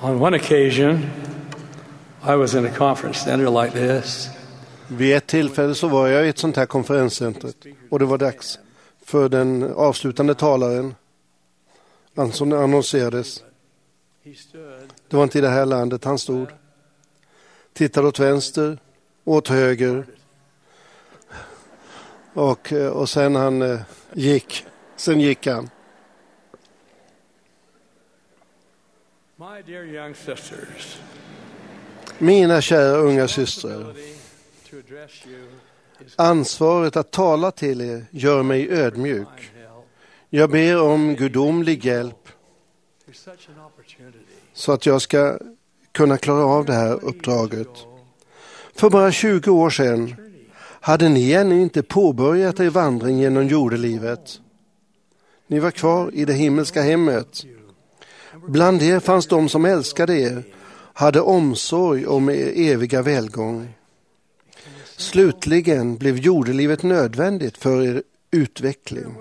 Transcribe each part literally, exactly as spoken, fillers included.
On one occasion, I was in a conference center like this. Vid ett tillfälle så var jag i ett sånt här konferenscenter och det var dags för den avslutande talaren. Han som annonserades. Det var inte i det här landet han stod. Tittade åt vänster, åt höger. Och, och sen han eh, gick. Sen gick han. My dear young sisters, Mina kära unga systrar. Ansvaret att tala till er gör mig ödmjuk. Jag ber om gudomlig hjälp så att jag ska kunna klara av det här uppdraget. För bara tjugo år sedan hade ni ännu inte påbörjat er vandring genom jordelivet. Ni var kvar i det himmelska hemmet. Bland er fanns de som älskade er, hade omsorg om er eviga välgång. Slutligen blev jordelivet nödvändigt för er utveckling.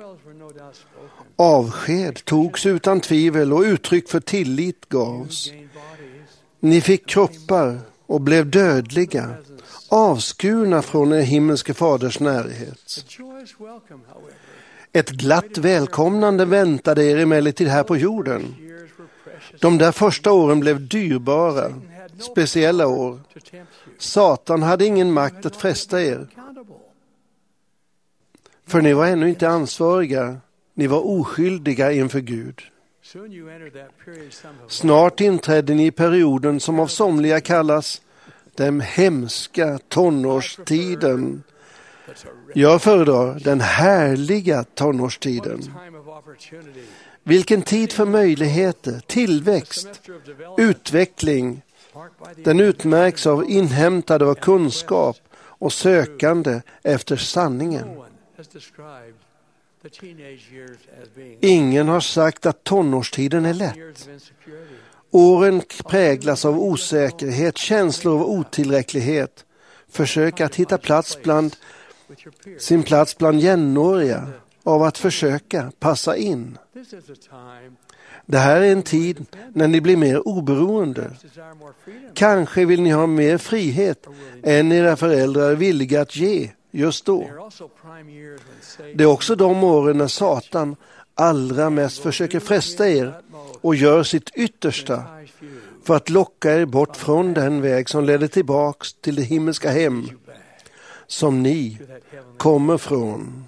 Avsked togs utan tvivel och uttryck för tillit gavs. Ni fick kroppar och blev dödliga, avskurna från er himmelske faders närhet. Ett glatt välkomnande väntade er emellertid här på jorden. De där första åren blev dyrbara, speciella år. Satan hade ingen makt att fresta er. För ni var ännu inte ansvariga. Ni var oskyldiga inför Gud. Snart inträdde ni i perioden som av somliga kallas den hemska tonårstiden. Jag föredrar den härliga tonårstiden. Vilken tid för möjligheter, tillväxt, utveckling. Den utmärks av inhämtade av kunskap och sökande efter sanningen. Ingen har sagt att tonårstiden är lätt. Åren präglas av osäkerhet, känslor av otillräcklighet. Försök att hitta plats bland sin plats bland jämnåriga, av att försöka passa in. Det här är en tid när ni blir mer oberoende. Kanske vill ni ha mer frihet än era föräldrar är villiga att ge just då. Det är också de åren när Satan allra mest försöker fresta er och gör sitt yttersta för att locka er bort från den väg som leder tillbaks till det himmelska hem som ni kommer från.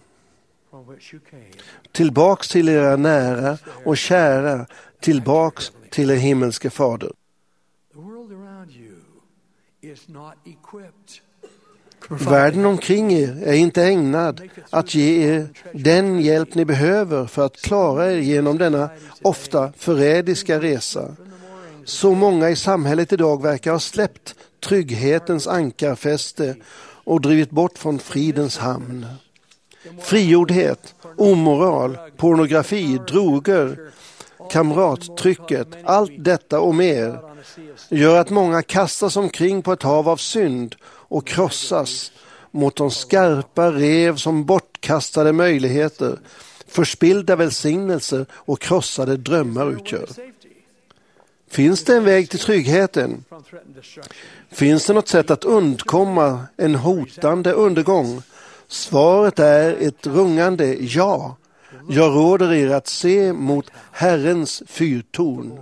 Tillbaks till era nära och kära, tillbaks till er himmelske fader. Världen omkring er är inte ägnad att ge er den hjälp ni behöver för att klara er genom denna ofta förrädiska resa. Så många i samhället idag verkar ha släppt trygghetens ankarfäste och drivit bort från fridens hamn. Frigjordhet, omoral, pornografi, droger, kamrattrycket, allt detta och mer gör att många kastas omkring på ett hav av synd och krossas mot de skarpa rev som bortkastade möjligheter, förspillda välsignelser och krossade drömmar utgör. Finns det en väg till tryggheten? Finns det något sätt att undkomma en hotande undergång? Svaret är ett rungande ja. Jag råder er att se mot Herrens fyrtorn.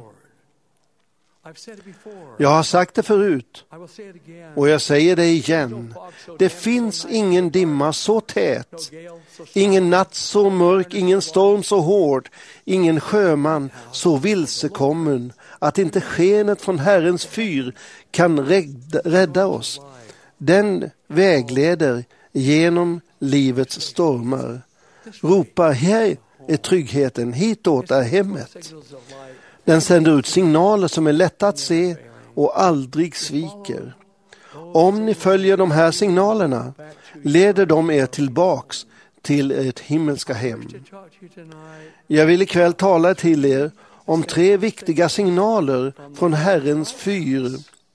Jag har sagt det förut och jag säger det igen. Det finns ingen dimma så tät, ingen natt så mörk, ingen storm så hård, ingen sjöman så vilsekommen att inte skenet från Herrens fyr kan rädda oss. Den vägleder genom livets stormar. Ropa, här är tryggheten, hitåt är hemmet. Den sänder ut signaler som är lätta att se och aldrig sviker. Om ni följer de här signalerna leder de er tillbaks till ett himmelska hem. Jag vill ikväll tala till er om tre viktiga signaler från Herrens fyr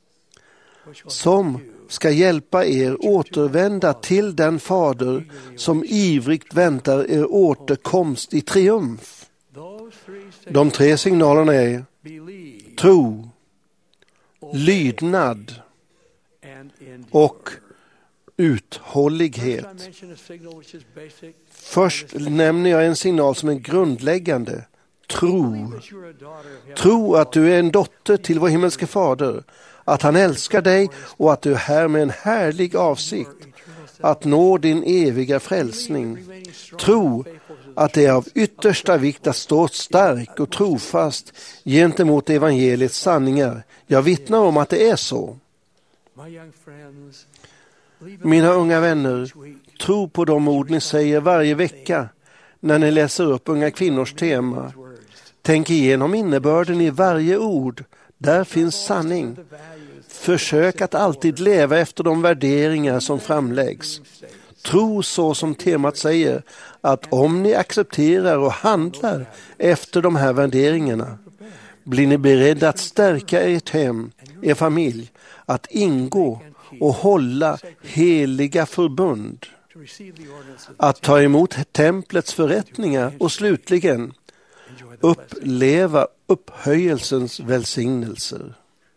som ska hjälpa er återvända till den fader som ivrigt väntar er återkomst i triumf. De tre signalerna är tro, lydnad och uthållighet. Först nämner jag en signal som är grundläggande. Tro. Tro att du är en dotter till vår himmelske fader, att han älskar dig och att du är här med en härlig avsikt att nå din eviga frälsning. Tro att det är av yttersta vikt att stå stark och trofast gentemot evangeliets sanningar. Jag vittnar om att det är så. Mina unga vänner, tro på de ord ni säger varje vecka när ni läser upp unga kvinnors tema. Tänk igenom innebörden i varje ord. Där finns sanning. Försök att alltid leva efter de värderingar som framläggs. Tro så som temat säger, att om ni accepterar och handlar efter de här värderingarna, blir ni beredda att stärka ert hem, er familj, att ingå och hålla heliga förbund, att ta emot templets förrättningar och slutligen uppleva upphöjelsens välsignelser.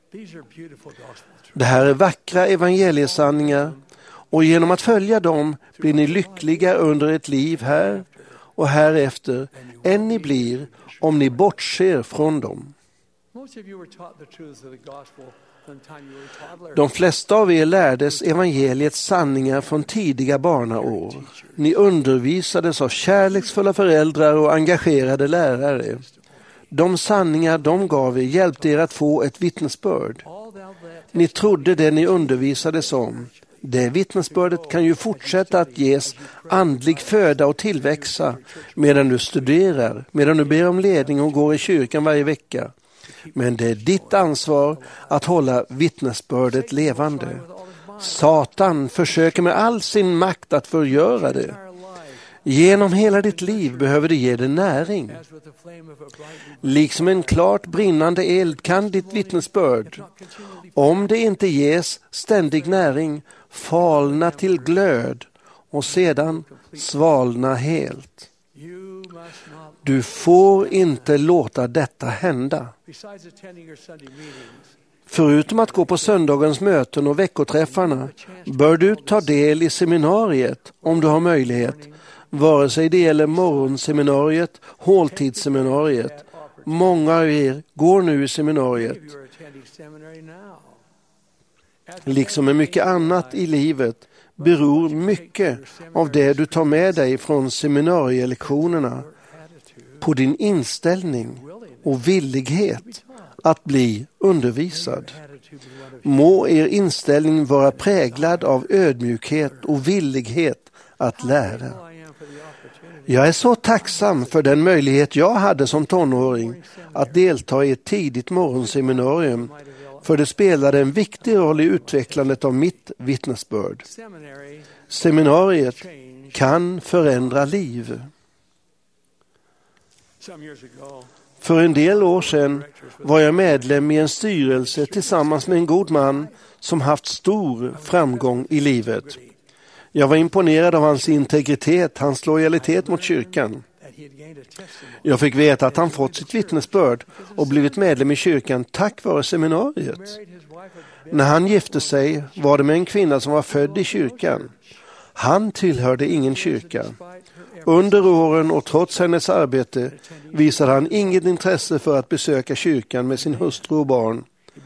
Det här är vackra evangeliesanningar, och genom att följa dem blir ni lyckliga under ett liv här och härefter än ni blir om ni bortser från dem. De flesta av er lärdes evangeliets sanningar från tidiga barnaår. Ni undervisades av kärleksfulla föräldrar och engagerade lärare. De sanningar de gav er hjälpte er att få ett vittnesbörd. Ni trodde det ni undervisades om. Det vittnesbördet kan ju fortsätta att ges andlig föda och tillväxa medan du studerar, medan du ber om ledning och går i kyrkan varje vecka. Men det är ditt ansvar att hålla vittnesbördet levande. Satan försöker med all sin makt att förgöra det. Genom hela ditt liv behöver du ge det näring. Liksom en klart brinnande eld kan ditt vittnesbörd, om det inte ges ständig näring, falna till glöd och sedan svalna helt. Du får inte låta detta hända. Förutom att gå på söndagens möten och veckoträffarna bör du ta del i seminariet om du har möjlighet, vare sig det gäller morgonseminariet, håltidsseminariet. Många av er går nu i seminariet. Liksom med mycket annat i livet beror mycket av det du tar med dig från seminarielektionerna på din inställning och villighet att bli undervisad. Må er inställning vara präglad av ödmjukhet och villighet att lära. Jag är så tacksam för den möjlighet jag hade som tonåring att delta i ett tidigt morgonseminarium, för det spelade en viktig roll i utvecklandet av mitt vittnesbörd. Seminariet kan förändra liv. För en del år sedan var jag medlem i en styrelse tillsammans med en god man som haft stor framgång i livet. Jag var imponerad av hans integritet, hans lojalitet mot kyrkan. Jag fick veta att han fått sitt vittnesbörd och blivit medlem i kyrkan tack vare seminariet. När han gifte sig var det med en kvinna som var född i kyrkan. Han tillhörde ingen kyrka. Under åren och trots hennes arbete visade han inget intresse för att besöka kyrkan med sin hustru och barn.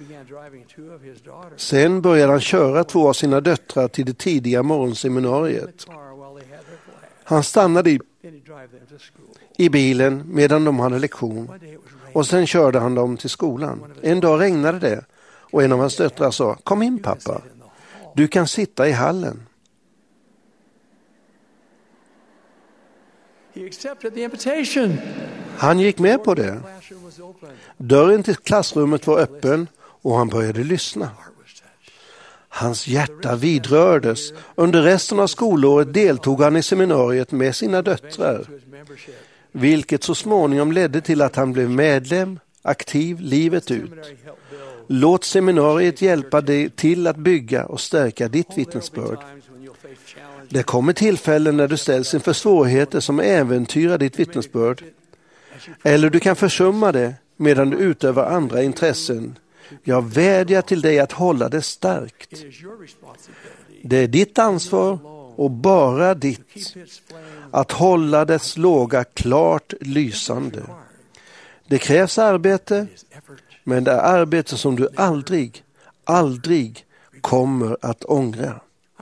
Sen började han köra två av sina döttrar till det tidiga morgonseminariet. Han stannade i, i bilen medan de hade lektion och sen körde han dem till skolan. En dag regnade det och en av hans döttrar sa: "Kom in pappa, du kan sitta i hallen." Han gick med på det. Dörren till klassrummet var öppen och han började lyssna. Hans hjärta vidrördes. Under resten av skolåret deltog han i seminariet med sina döttrar, vilket så småningom ledde till att han blev medlem, aktiv livet ut. Låt seminariet hjälpa dig till att bygga och stärka ditt vittnesbörd. Det kommer tillfällen när du ställs inför svårigheter som äventyrar ditt vittnesbörd. Eller du kan försumma det medan du utövar andra intressen, Jag vädjar till dig att hålla det starkt. Det är ditt ansvar och bara ditt att hålla dess låga klart lysande. Det krävs arbete, men det är arbete som du aldrig, aldrig kommer att ångra.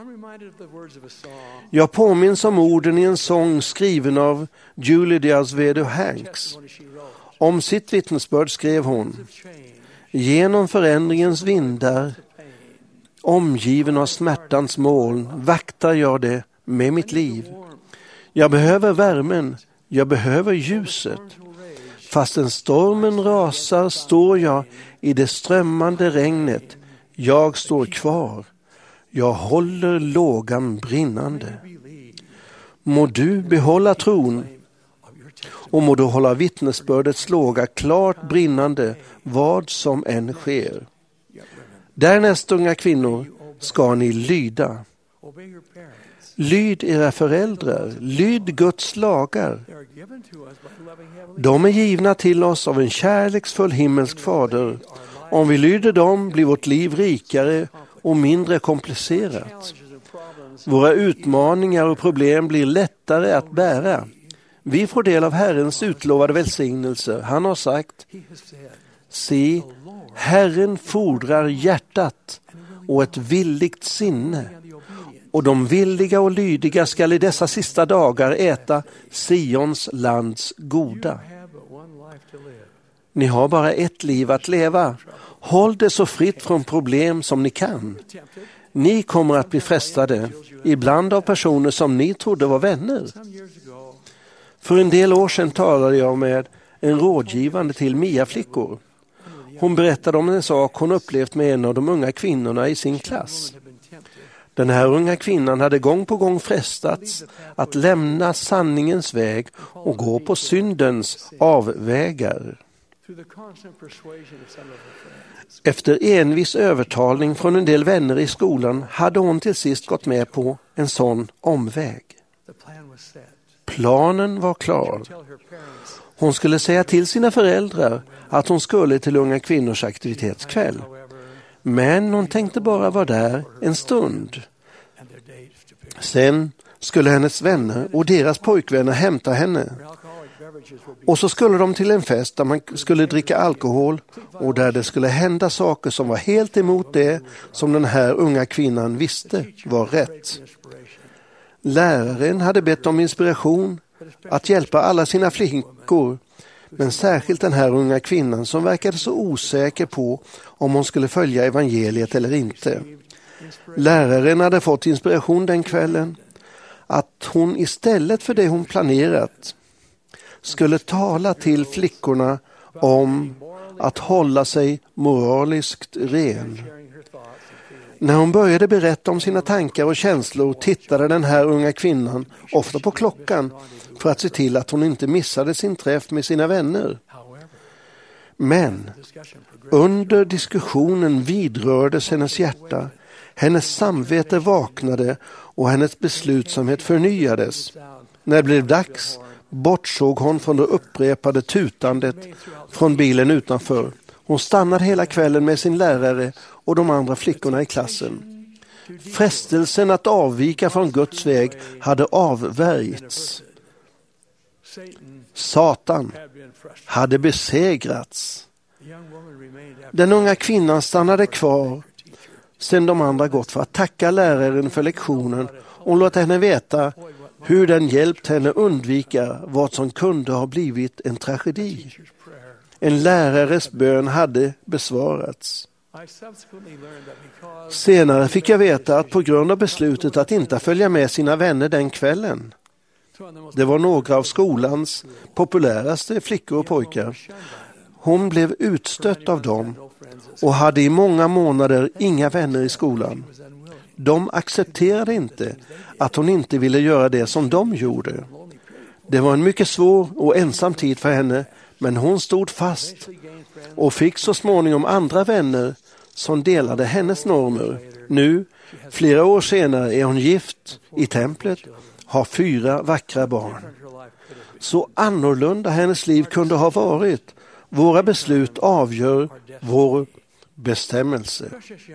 Jag påminns om orden i en sång skriven av Julie de Azevedo Hanks. Om sitt vittnesbörd skrev hon: genom förändringens vindar, omgiven av smärtans moln, vaktar jag det med mitt liv. Jag behöver värmen, jag behöver ljuset. Fastän stormen rasar står jag i det strömmande regnet. Jag står kvar. Jag håller lågan brinnande. Må du behålla tron och må du hålla vittnesbördets låga klart brinnande vad som än sker. Därnäst, unga kvinnor, ska ni lyda. Lyd era föräldrar, lyd Guds lagar. De är givna till oss av en kärleksfull himmelsk fader. Om vi lyder dem blir vårt liv rikare och mindre komplicerat. Våra utmaningar och problem blir lättare att bära. Vi får del av Herrens utlovade välsignelse. Han har sagt: se, Herren fordrar hjärtat och ett villigt sinne. Och de villiga och lydiga skall i dessa sista dagar äta Sions lands goda. Ni har bara ett liv att leva. Håll det så fritt från problem som ni kan. Ni kommer att bli frestade, ibland av personer som ni trodde var vänner. För en del år sedan talade jag med en rådgivande till Mia-flickor. Hon berättade om en sak hon upplevt med en av de unga kvinnorna i sin klass. Den här unga kvinnan hade gång på gång frestats att lämna sanningens väg och gå på syndens avvägar. Efter envis övertalning från en del vänner i skolan hade hon till sist gått med på en sån omväg. Planen var klar. Hon skulle säga till sina föräldrar att hon skulle till unga kvinnors aktivitetskväll. Men hon tänkte bara vara där en stund. Sen skulle hennes vänner och deras pojkvänner hämta henne. Och så skulle de till en fest där man skulle dricka alkohol och där det skulle hända saker som var helt emot det som den här unga kvinnan visste var rätt. Läraren hade bett om inspiration att hjälpa alla sina flickor, men särskilt den här unga kvinnan som verkade så osäker på om hon skulle följa evangeliet eller inte. Läraren hade fått inspiration den kvällen att hon istället för det hon planerat skulle tala till flickorna om att hålla sig moraliskt ren. När hon började berätta om sina tankar och känslor tittade den här unga kvinnan ofta på klockan för att se till att hon inte missade sin träff med sina vänner. Men under diskussionen vidrördes hennes hjärta, hennes samvete vaknade och hennes beslutsamhet förnyades. När det blev dags bortsåg hon från det upprepade tutandet från bilen utanför. Hon stannade hela kvällen med sin lärare och de andra flickorna i klassen. Frestelsen att avvika från Guds väg hade avvärjts. Satan hade besegrats. Den unga kvinnan stannade kvar sedan de andra gått för att tacka läraren för lektionen och låta henne veta hur den hjälpt henne undvika vad som kunde ha blivit en tragedi. En lärares bön hade besvarats. Senare fick jag veta att på grund av beslutet att inte följa med sina vänner den kvällen, det var några av skolans populäraste flickor och pojkar, hon blev utstött av dem och hade i många månader inga vänner i skolan. De accepterade inte att hon inte ville göra det som de gjorde. Det var en mycket svår och ensam tid för henne, men hon stod fast och fick så småningom andra vänner som delade hennes normer. Nu, flera år senare, är hon gift i templet, har fyra vackra barn. Så annorlunda hennes liv kunde ha varit. Våra beslut avgör vår bestämmelse.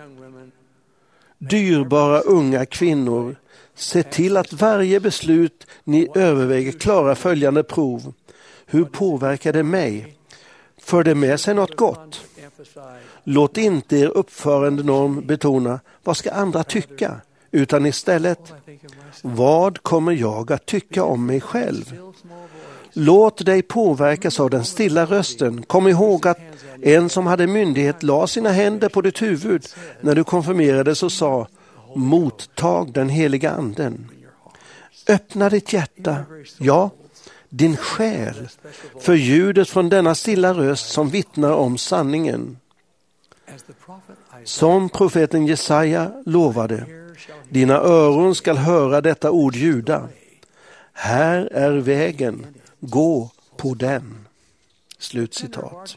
Dyrbara unga kvinnor, se till att varje beslut ni överväger klarar följande prov. Hur påverkar det mig? För det med sig något gott? Låt inte er uppförande norm betona vad ska andra tycka, utan istället vad kommer jag att tycka om mig själv? Låt dig påverkas av den stilla rösten. Kom ihåg att en som hade myndighet la sina händer på ditt huvud när du konfirmerades och sa: mottag den heliga anden. Öppna ditt hjärta, ja, din själ, för ljudet från denna stilla röst som vittnar om sanningen. Som profeten Jesaja lovade: dina öron skall höra detta ord ljuda. Här är vägen, gå på den. Slutcitat.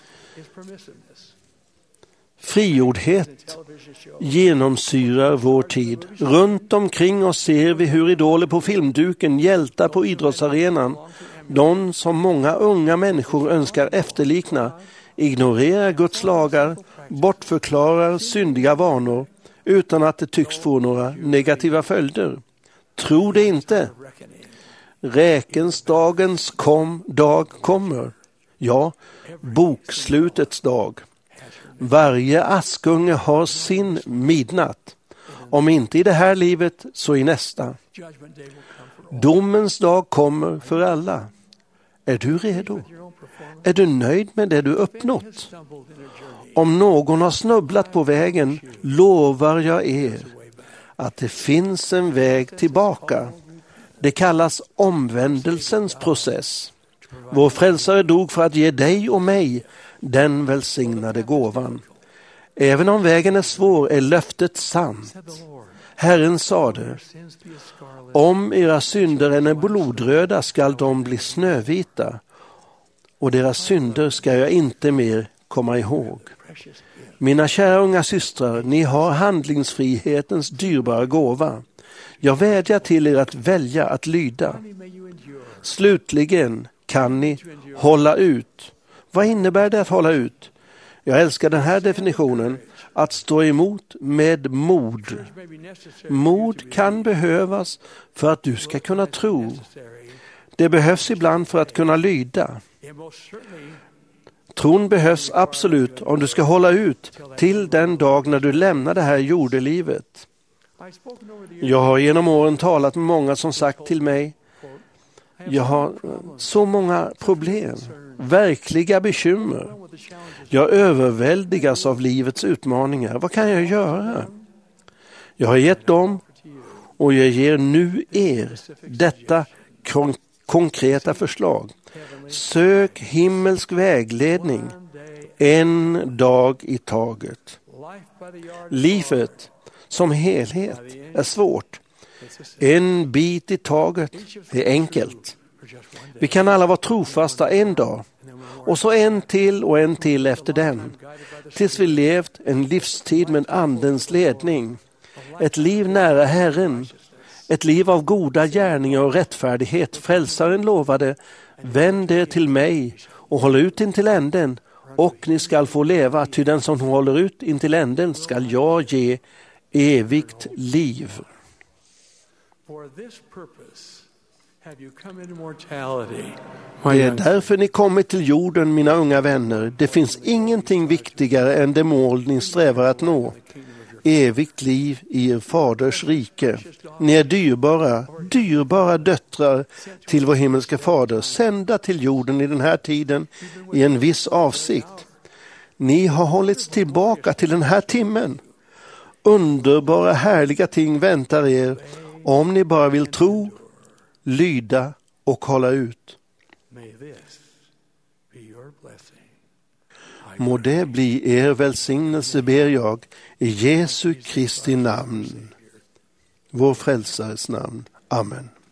Frigjordhet genomsyrar vår tid. Runt omkring oss ser vi hur idoler på filmduken, hjältar på idrottsarenan, de som många unga människor önskar efterlikna, ignorerar Guds lagar, bortförklarar syndiga vanor utan att det tycks få några negativa följder. Tro det inte. Räkensdagens kom, dag kommer. Ja, bokslutets dag. Varje askunge har sin midnatt. Om inte i det här livet så i nästa. Domens dag kommer för alla. Är du redo? Är du nöjd med det du uppnått? Om någon har snubblat på vägen, lovar jag er att det finns en väg tillbaka. Det kallas omvändelsens process. Vår frälsare dog för att ge dig och mig den välsignade gåvan. Även om vägen är svår är löftet sant. Herren sade: om era synder är blodröda skall de bli snövita, och deras synder ska jag inte mer komma ihåg. Mina kära unga systrar, ni har handlingsfrihetens dyrbara gåva. Jag vädjar till er att välja att lyda. Slutligen kan ni hålla ut. Vad innebär det att hålla ut? Jag älskar den här definitionen. Att stå emot med mod. Mod kan behövas för att du ska kunna tro. Det behövs ibland för att kunna lyda. Tron behövs absolut om du ska hålla ut till den dag när du lämnar det här jordelivet. Jag har genom åren talat med många som sagt till mig: jag har så många problem, verkliga bekymmer. Jag överväldigas av livets utmaningar. Vad kan jag göra? Jag har gett dem och jag ger nu er detta kon- konkreta förslag. Sök himmelsk vägledning en dag i taget. Livet som helhet är svårt. En bit i taget är enkelt. Vi kan alla vara trofasta en dag och så en till och en till efter den. Tills vi levt en livstid med andens ledning. Ett liv nära Herren. Ett liv av goda gärningar och rättfärdighet. Frälsaren lovade: vänd er till mig och håll ut in till änden, och ni skall få leva, ty den som håller ut in till änden skall jag ge evigt liv. Det är därför ni kommit till jorden, mina unga vänner. Det finns ingenting viktigare än det mål ni strävar att nå. Evigt liv i er faders rike. Ni är dyrbara, dyrbara döttrar till vår himmelska fader, sända till jorden i den här tiden i en viss avsikt. Ni har hållits tillbaka till den här timmen. Underbara, härliga ting väntar er om ni bara vill tro, lyda och hålla ut. Må det bli er välsignelse, ber jag, i Jesu Kristi namn, vår frälsares namn. Amen.